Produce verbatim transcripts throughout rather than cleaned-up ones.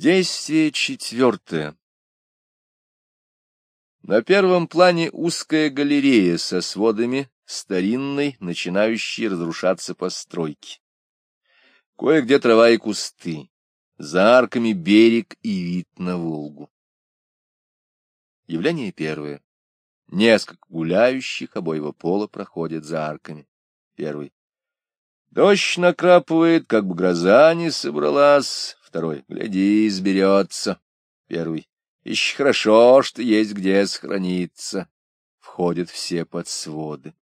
Действие четвертое. На первом плане узкая галерея со сводами старинной, начинающей разрушаться постройки. Кое-где трава и кусты, за арками берег и вид на Волгу. Явление первое. Несколько гуляющих обоего пола проходят за арками. Первый. Дождь накрапывает, как бы гроза не собралась. Второй. Гляди, изберется. Первый. Ищ хорошо, что есть где сохраниться. Входят все под своды.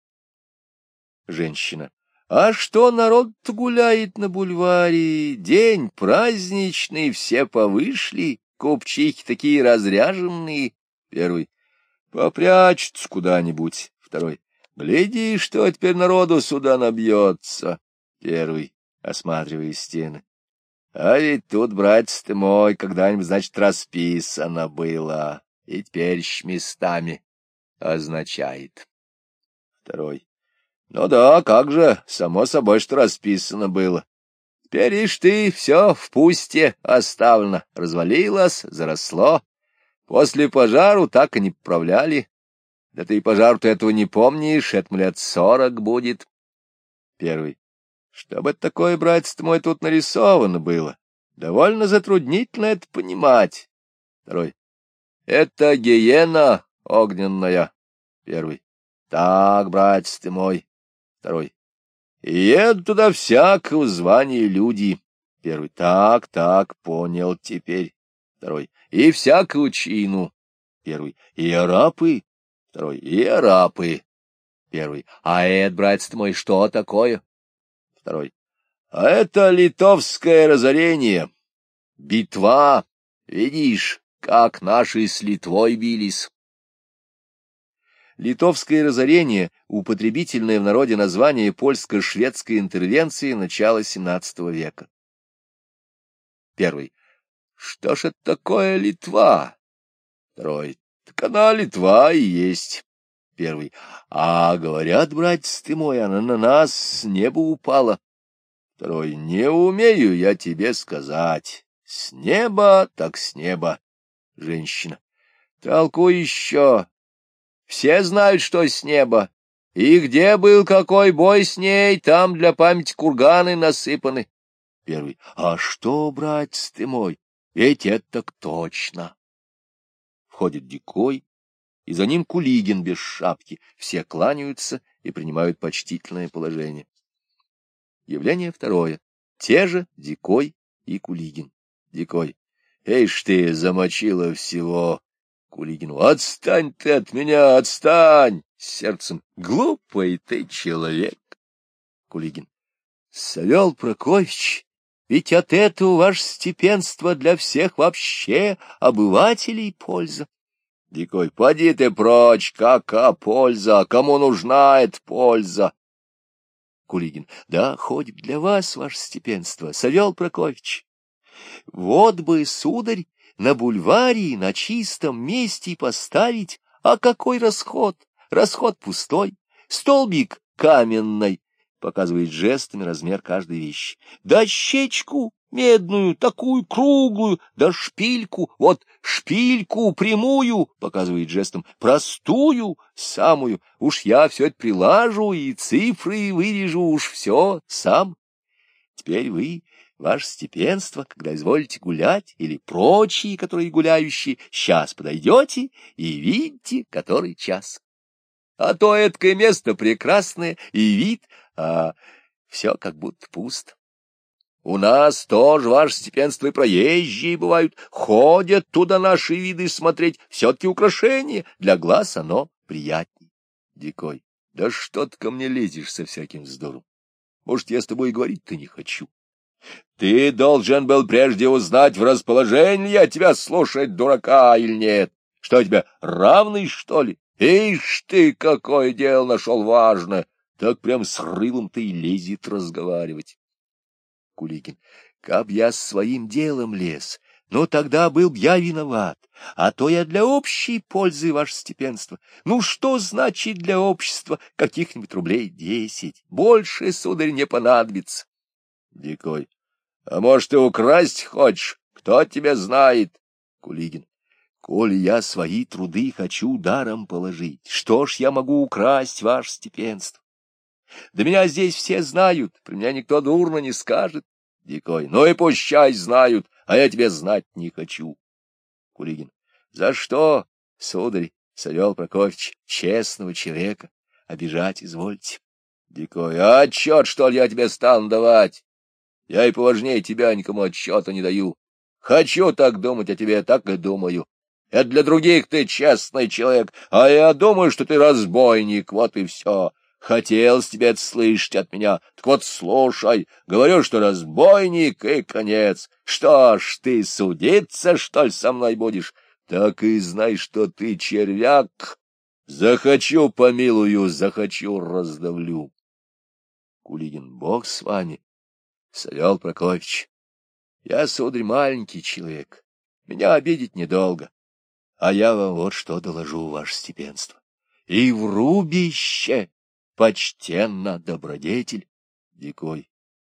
Женщина. А что народ-то гуляет на бульваре? День праздничный, все повышли, купчихи такие разряженные. Первый. Попрячутся куда-нибудь. Второй. Гляди, что теперь народу сюда набьется. Первый, осматривая стены. А ведь тут, братец ты мой, когда-нибудь, значит, расписано было, и теперь местами означает. Второй. Ну да, как же, само собой, что расписано было. Теперь, ишь ты, все в пусте оставлено, развалилось, заросло. После пожару так и не поправляли. Да ты и пожару-то этого не помнишь, этому лет сорок будет. Первый. Что бы это такое, братец ты мой, тут нарисовано было? Довольно затруднительно это понимать. Второй. Это гиена огненная. Первый. Так, братец ты мой. Второй. И едут туда всякого звания люди. Первый. Так, так, понял теперь. Второй. И всякую чину. Первый. И арапы. Второй. И арапы. Первый. А это, братец ты мой, что такое? Второй. А это литовское разорение. Битва. Видишь, как наши с Литвой бились. Литовское разорение — употребительное в народе название польско-шведской интервенции начала семнадцатого века. Первый. Что ж это такое Литва? Второй. Так она Литва и есть. Первый. А говорят, братец ты мой, она на нас с неба упала. Второй. Не умею я тебе сказать. С неба так с неба. Женщина. Толкуй еще. Все знают, что с неба. И где был какой бой с ней, там для памяти курганы насыпаны. Первый. А что, братец ты мой, ведь это так точно. Входит Дикой, и за ним Кулигин без шапки. Все кланяются и принимают почтительное положение. Явление второе. Те же Дикой и Кулигин. Дикой. Эйш ты, замочила всего. Кулигину. Отстань ты от меня, отстань! С сердцем. Глупый ты человек. Кулигин. Савел Прокофьевич, ведь от этого ваше степенство для всех вообще обывателей польза. Дикой. Поди ты прочь, какая польза, кому нужна эта польза? Кулигин. Да, хоть для вас, ваше степенство, Савел Прокофьевич. Вот бы, сударь, на бульваре на чистом месте поставить, а какой расход? Расход пустой, столбик каменный, показывает жестами размер каждой вещи. Дощечку медную, такую круглую, да шпильку, вот шпильку прямую, показывает жестом, простую, самую. Уж я все это прилажу и цифры вырежу, уж все сам. Теперь вы, ваше степенство, когда изволите гулять, или прочие, которые гуляющие, сейчас подойдете и видите, который час. А то эткое место прекрасное, и вид, а все как будто пусто. У нас тоже, ваше степенство, и проезжие бывают, ходят туда наши виды смотреть, все-таки украшение, для глаз оно приятней. Дикой. Да что ты ко мне лезешь со всяким вздором? Может, я с тобой говорить-то не хочу. Ты должен был прежде узнать, в расположении я тебя слушать, дурака, или нет. Что тебе, равный, что ли? Ишь ты, какое дело нашел важное! Так прям с рылом ты и лезет разговаривать. Куликин. Каб я с своим делом лез, но тогда был б я виноват, а то я для общей пользы, ваше степенство. Ну, что значит для общества каких-нибудь рублей десять? Больше, сударь, не понадобится. Дикой. А может, ты украсть хочешь? Кто тебя знает? Кулигин. Коли я свои труды хочу даром положить, что ж я могу украсть, ваше степенство? Да меня здесь все знают, про меня никто дурно не скажет. Дикой. Ну и пущай знают, а я тебе знать не хочу. Кулигин. За что, сударь, Савел Прокофьевич, честного человека, обижать извольте? Дикой. А отчет, что ли, я тебе стану давать? Я и поважнее тебя никому отчета не даю. Хочу так думать о тебе, так и думаю. Это для других ты честный человек, а я думаю, что ты разбойник, вот и все. Хотелось тебе это слышать от меня, так вот слушай, говорю, что разбойник и конец. Что ж, ты судиться, что ли, со мной будешь? Так и знай, что ты червяк. Захочу помилую, захочу раздавлю. Кулигин. Бог с вами, Савел Прокофьевич. Я, сударь, маленький человек, меня обидеть недолго. А я вам вот что доложу, ваше степенство. И в рубище почтенно добродетель. Дикой.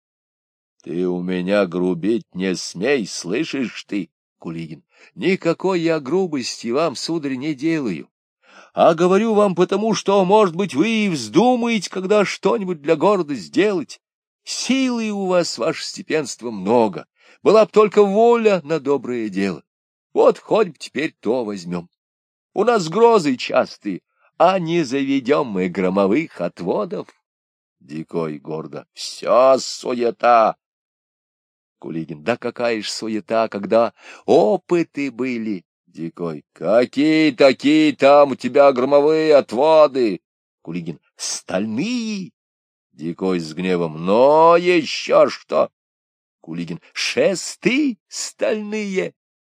Ты у меня грубить не смей, слышишь ты? Кулигин. Никакой я грубости вам, сударь, не делаю. А говорю вам потому, что, может быть, вы и вздумаете, когда что-нибудь для города сделать. Силы у вас, ваше степенство, много. Была б только воля на доброе дело. Вот хоть бы теперь то возьмем. У нас грозы частые, а не заведем мы громовых отводов. Дикой гордо. Все суета. Кулигин. Да какая ж суета, когда опыты были. Дикой. Какие такие там у тебя громовые отводы? Кулигин. Стальные. Дикой с гневом. Но еще что? Кулигин. Шесты стальные.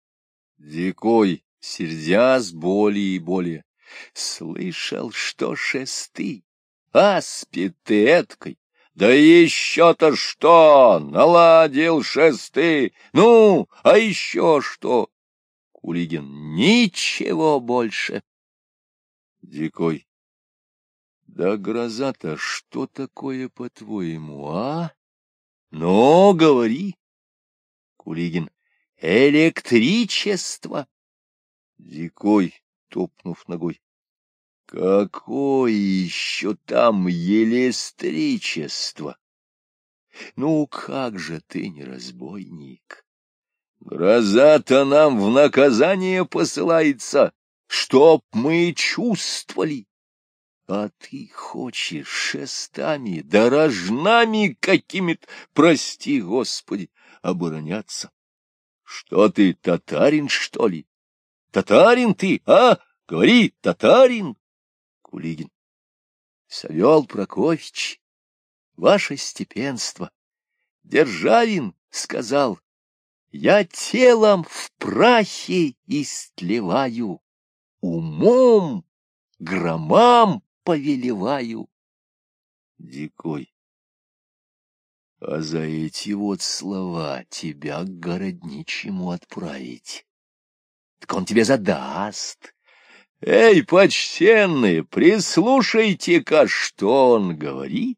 Дикой, сердясь более и более. Слышал, что шесты, аспид ты эткой. Да еще-то что? Наладил шесты. Ну, а еще что? Кулигин. Ничего больше. Дикой. Да гроза-то что такое, по-твоему, а? Ну, говори. Кулигин. Электричество. Дикой, топнув ногой. Какое еще там электричество? Ну, как же ты не разбойник? Гроза-то нам в наказание посылается, чтоб мы чувствовали. А ты хочешь шестами, дорожнами какими-то, прости, Господи, обороняться. Что ты, татарин, что ли? Татарин ты, а? Говори, татарин. Кулигин. Савел Прокофьевич, ваше степенство, Державин сказал, я телом в прахе истлеваю, умом громам повелеваю. Дикой. А за эти вот слова тебя к городничему отправить. Так он тебе задаст. Эй, почтенные, прислушайте-ка, что он говорит.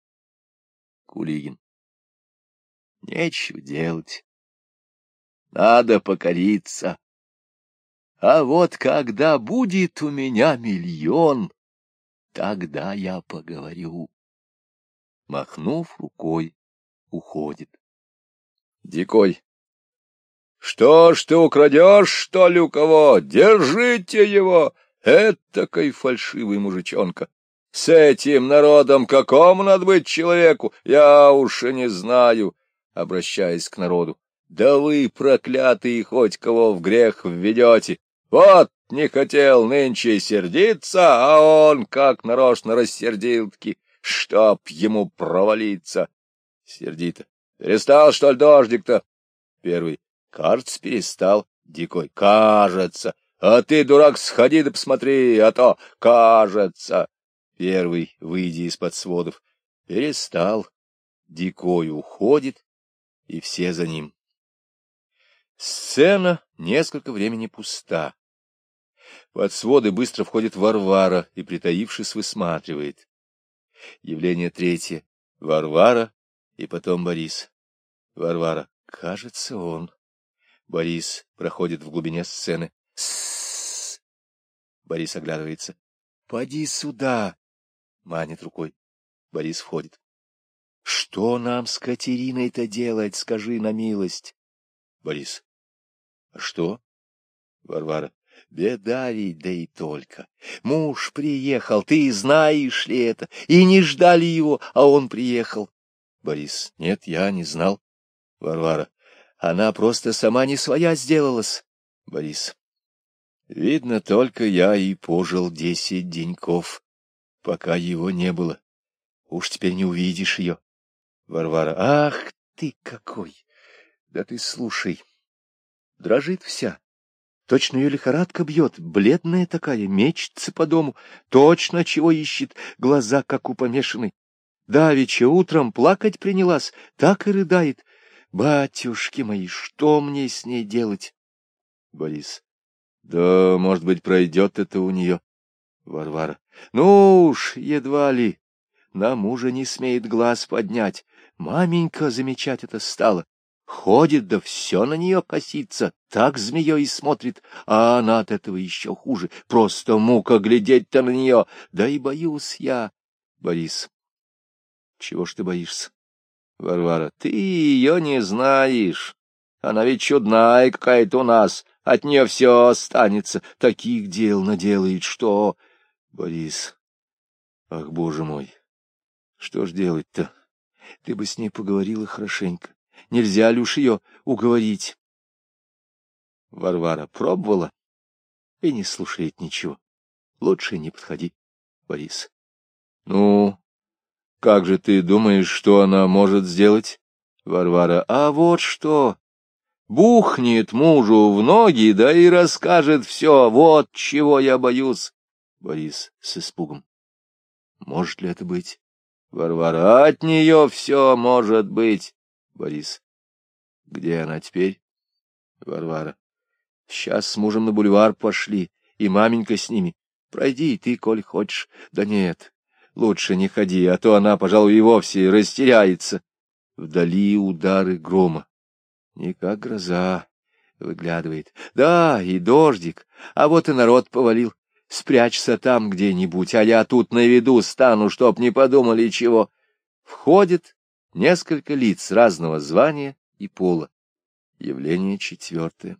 Кулигин. Нечего делать. Надо покориться. А вот когда будет у меня миллион, тогда я поговорю. Махнув рукой, уходит. Дикой. Что ж ты украдешь, что ли, у кого? Держите его! Этакой фальшивый мужичонка. С этим народом какому надо быть человеку, я уж и не знаю, обращаясь к народу. Да вы, проклятые, хоть кого в грех введете. Вот не хотел нынче сердиться, а он как нарочно рассердил-таки, чтоб ему провалиться. Сердито. Перестал, что ли, дождик-то? Первый. Кажется, перестал. Дикой. Кажется. А ты, дурак, сходи да посмотри, а то кажется. Первый, выйдя из-под сводов. Перестал. Дикой уходит, и все за ним. Сцена несколько времени пуста. Под своды быстро входит Варвара и, притаившись, высматривает. Явление третье. Варвара и потом Борис. Варвара. Кажется, он. Борис проходит в глубине сцены. С-с-с. Борис оглядывается. Поди сюда, манит рукой. Борис входит. Что нам с Катериной-то делать, скажи на милость? Борис. А что? Варвара. Беда ведь, да и только. Муж приехал, ты знаешь ли это? И не ждали его, а он приехал. Борис. Нет, я не знал. Варвара. Она просто сама не своя сделалась. Борис. Видно, только я и пожил десять деньков, пока его не было. Уж теперь не увидишь ее. Варвара. Ах ты какой! Да ты слушай. Дрожит вся. Точно ее лихорадка бьет, бледная такая, мечется по дому. Точно чего ищет, глаза как у помешанной. Давеча утром плакать принялась, так и рыдает. Батюшки мои, что мне с ней делать? Борис. Да, может быть, пройдет это у нее. Варвара. Ну уж, едва ли. На мужа не смеет глаз поднять. Маменька замечать это стала. Ходит, да все на нее косится, так змеей смотрит, а она от этого еще хуже. Просто мука глядеть-то на нее. Да и боюсь я. Борис. Чего ж ты боишься? Варвара. Ты ее не знаешь. Она ведь чудная какая-то у нас. От нее все останется. Таких дел наделает, что... Борис. Ах, боже мой. Что ж делать-то? Ты бы с ней поговорила хорошенько. Нельзя ли уж ее уговорить? Варвара пробовала и не слушает ничего. Лучше не подходи, Борис. Ну, как же ты думаешь, что она может сделать? Варвара. А вот что. Бухнет мужу в ноги, да и расскажет все. Вот чего я боюсь. Борис с испугом. Может ли это быть? Варвара. От нее все может быть. Борис. Где она теперь? Варвара. Сейчас с мужем на бульвар пошли, и маменька с ними. Пройди и ты, коль хочешь. Да нет, лучше не ходи, а то она, пожалуй, и вовсе растеряется. Вдали удары грома. Не как гроза выглядывает. Да, и дождик, а вот и народ повалил. Спрячься там где-нибудь, а я тут на виду стану, чтоб не подумали чего. Входит несколько лиц разного звания и пола. Явление четвертое.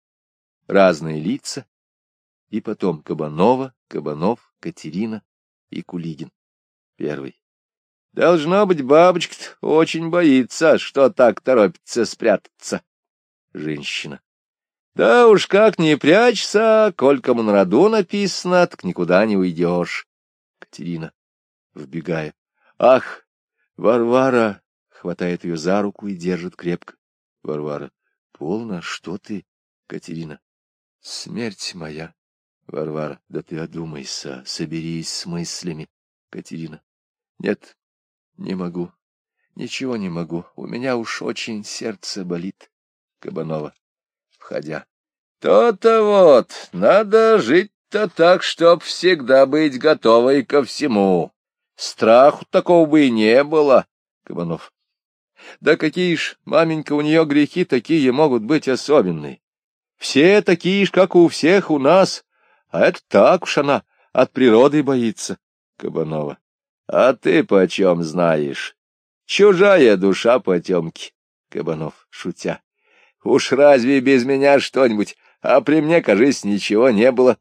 Разные лица, и потом Кабанова, Кабанов, Катерина и Кулигин. Первый. Должно быть, бабочка-то очень боится, что так торопится спрятаться. Женщина. Да уж как не прячься, коль кому на роду написано, так никуда не уйдешь. Катерина, вбегая. Ах, Варвара! Хватает ее за руку и держит крепко. Варвара. Полно, что ты? Катерина. Смерть моя. Варвара. Да ты одумайся, соберись с мыслями. Катерина. Нет, не могу. Ничего не могу. У меня уж очень сердце болит. Кабанова, входя. То-то вот, надо жить-то так, чтоб всегда быть готовой ко всему. Страху такого бы и не было. Кабанов. Да какие ж, маменька, у нее грехи такие могут быть особенные. Все такие ж, как у всех у нас, а это так уж она от природы боится. Кабанова. А ты почем знаешь? Чужая душа потемки. Кабанов, шутя. Уж разве без меня что-нибудь, а при мне, кажись, ничего не было.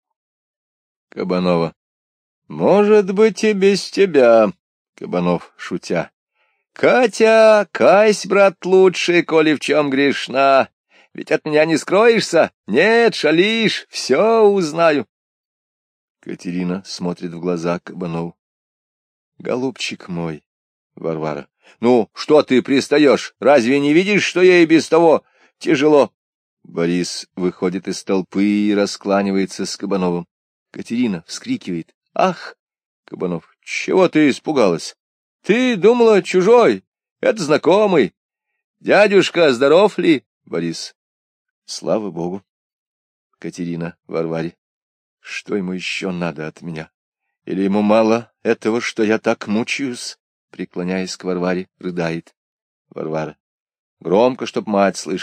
Кабанова. Может быть, и без тебя. Кабанов, шутя. Катя, кайся, брат, лучше, коли в чем грешна. Ведь от меня не скроешься. Нет, шалишь, все узнаю. Катерина смотрит в глаза Кабанову. Голубчик мой. Варвара. Ну, что ты пристаешь? Разве не видишь, что ей без того тяжело? Борис выходит из толпы и раскланивается с Кабановым. Катерина вскрикивает. Ах! Кабанов. Чего ты испугалась? Ты думала, чужой? Это знакомый. Дядюшка, здоров ли? Борис. Слава Богу. Катерина Варваре. Что ему еще надо от меня? Или ему мало этого, что я так мучаюсь? Преклоняясь к Варваре, рыдает. Варвара. Громко, чтоб мать слышала.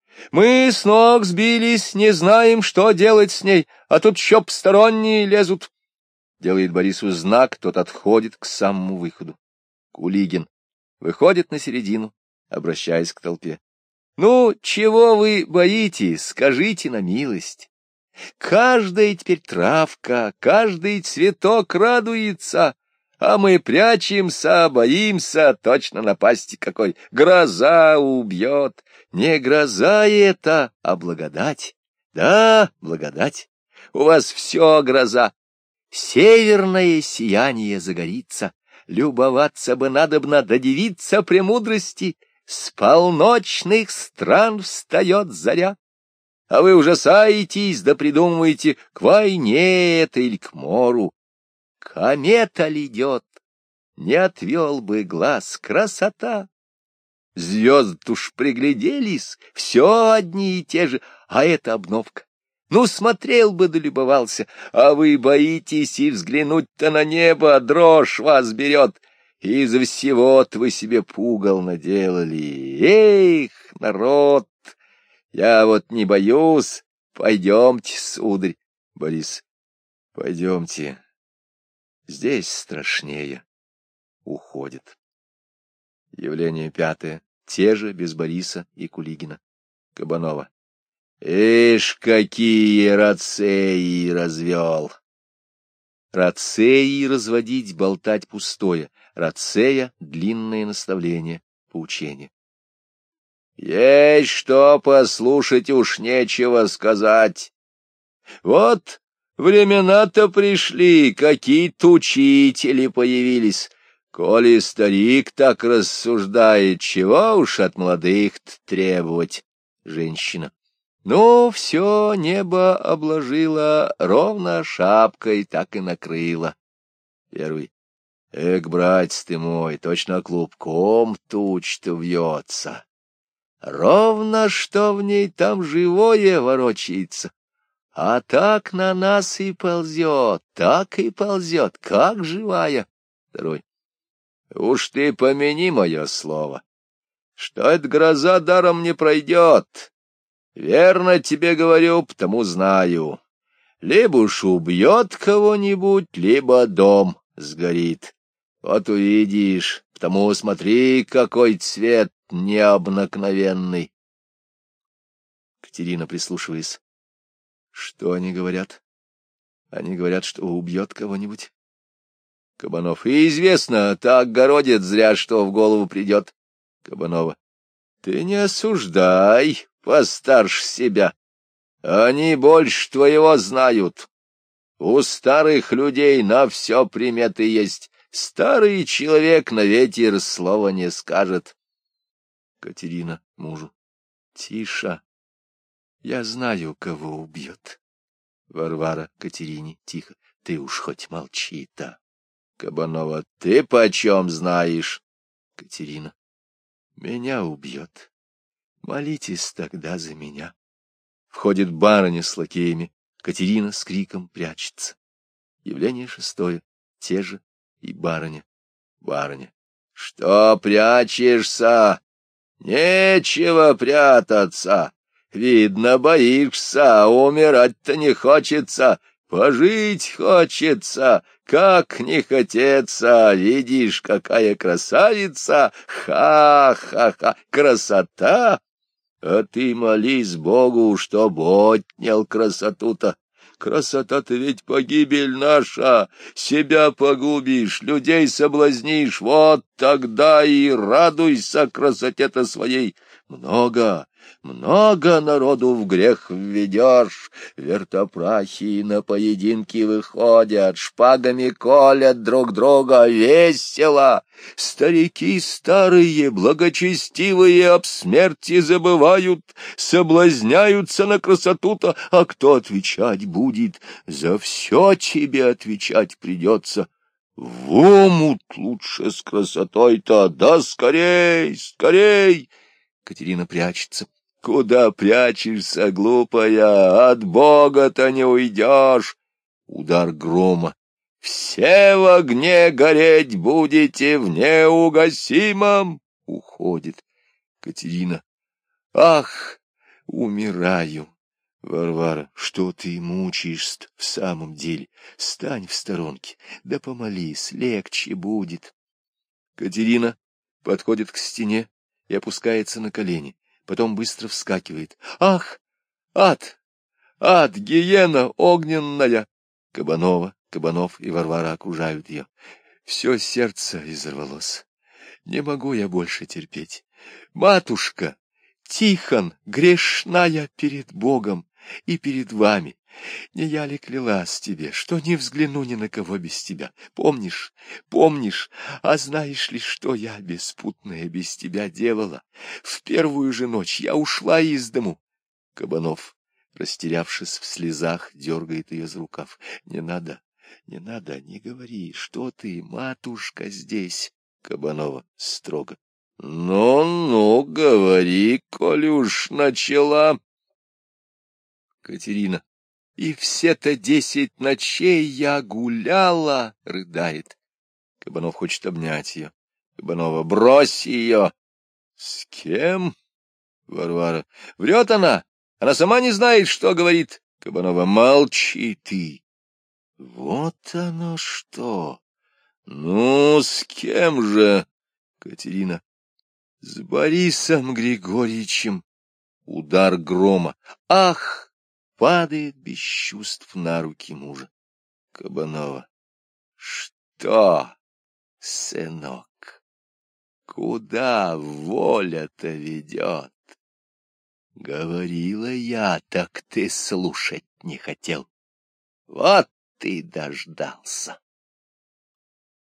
Мы с ног сбились, не знаем, что делать с ней, а тут еще посторонние лезут. Делает Борису знак, тот отходит к самому выходу. Кулигин выходит на середину, обращаясь к толпе. Ну, чего вы боитесь, скажите на милость. Каждая теперь травка, каждый цветок радуется, а мы прячемся, боимся, точно напасти какой. Гроза убьет. Не гроза это, а благодать. Да, благодать. У вас все гроза. Северное сияние загорится. Любоваться бы надобно, да девица премудрости. С полночных стран встает заря. А вы ужасаетесь, да придумываете, к войне это или к мору. Комета льдет, не отвел бы глаз, красота. Звезды уж пригляделись, все одни и те же, а это обновка. Ну, смотрел бы да любовался, а вы боитесь и взглянуть-то на небо, дрожь вас берет. Из-за всего-то вы себе пугал наделали. Эх, народ, я вот не боюсь. Пойдемте, сударь. Борис, пойдемте. Здесь страшнее. Уходит. Явление пятое. Те же, без Бориса и Кулигина. Кабанова. Ишь, какие рацеи развел! Рацеи разводить, болтать пустое. Рацея — длинное наставление, поучение. Есть что послушать, уж нечего сказать. Вот времена-то пришли, какие-то учители появились. Коли старик так рассуждает, чего уж от молодых-то требовать? Женщина. Ну, все небо обложило, ровно шапкой так и накрыло. Первый. Эк, братец ты мой, точно клубком туч-то вьется. Ровно что в ней там живое ворочается. А так на нас и ползет, так и ползет, как живая. Второй. Уж ты помяни мое слово, что эта гроза даром не пройдет. Верно тебе говорю, потому знаю. Либо уж убьет кого-нибудь, либо дом сгорит. Вот увидишь, потому смотри, какой цвет необыкновенный. Катерина, прислушиваясь. Что они говорят? Они говорят, что убьет кого-нибудь. Кабанов. И известно, так городит зря, что в голову придет. Кабанова. Ты не осуждай, постарше себя. Они больше твоего знают. У старых людей на все приметы есть. Старый человек на ветер слова не скажет. Катерина мужу. Тише. Я знаю, кого убьет. Варвара Катерине тихо. Ты уж хоть молчи-то. Кабанова. Ты почем знаешь? Катерина. Меня убьет. Молитесь тогда за меня. Входит барыня с лакеями. Катерина с криком прячется. Явление шестое. Те же и барыня. Барыня. Что прячешься? Нечего прятаться. Видно, боишься, умирать-то не хочется. Пожить хочется. Как не хотеться, видишь, какая красавица! Ха-ха-ха! Красота! А ты молись Богу, чтоб отнял красоту-то. Красота-то ведь погибель наша. Себя погубишь, людей соблазнишь. Вот тогда и радуйся красоте-то своей. Много, много народу в грех введешь. Вертопрахи на поединки выходят, шпагами колят друг друга весело. Старики старые, благочестивые об смерти забывают, соблазняются на красоту-то, а кто отвечать будет? За все тебе отвечать придется. В омут лучше с красотой-то, да скорей, скорей! Катерина прячется. Куда прячешься, глупая? От Бога-то не уйдешь. Удар грома. Все в огне гореть будете в неугасимом. Уходит. Катерина. Ах, умираю. Варвара, что ты мучаешься в самом деле? Стань в сторонке, да помолись, легче будет. Катерина подходит к стене и опускается на колени, потом быстро вскакивает. Ах, ад, ад, гиена огненная! Кабанова, Кабанов и Варвара окружают ее. Все сердце изорвалось. Не могу я больше терпеть. Матушка, Тихон, грешная перед Богом и перед вами. Не я ли клялась тебе, что не взгляну ни на кого без тебя? Помнишь, помнишь, а знаешь ли, что я беспутная без тебя делала? В первую же ночь я ушла из дому. Кабанов, растерявшись в слезах, дергает ее за рукав. Не надо, не надо, не говори, что ты, матушка, здесь. Кабанова строго. Ну-ну, говори, коли уж начала. Катерина. И все-то десять ночей я гуляла, рыдает. Кабанов хочет обнять ее. Кабанова, брось ее. С кем? Варвара. Врет она. Она сама не знает, что говорит. Кабанова, молчи ты. Вот оно что. Ну, с кем же? Катерина. С Борисом Григорьевичем. Удар грома. Ах! Падает без чувств на руки мужа. Кабанова. Что, сынок, куда воля-то ведет? Говорила я, так ты слушать не хотел. Вот ты дождался.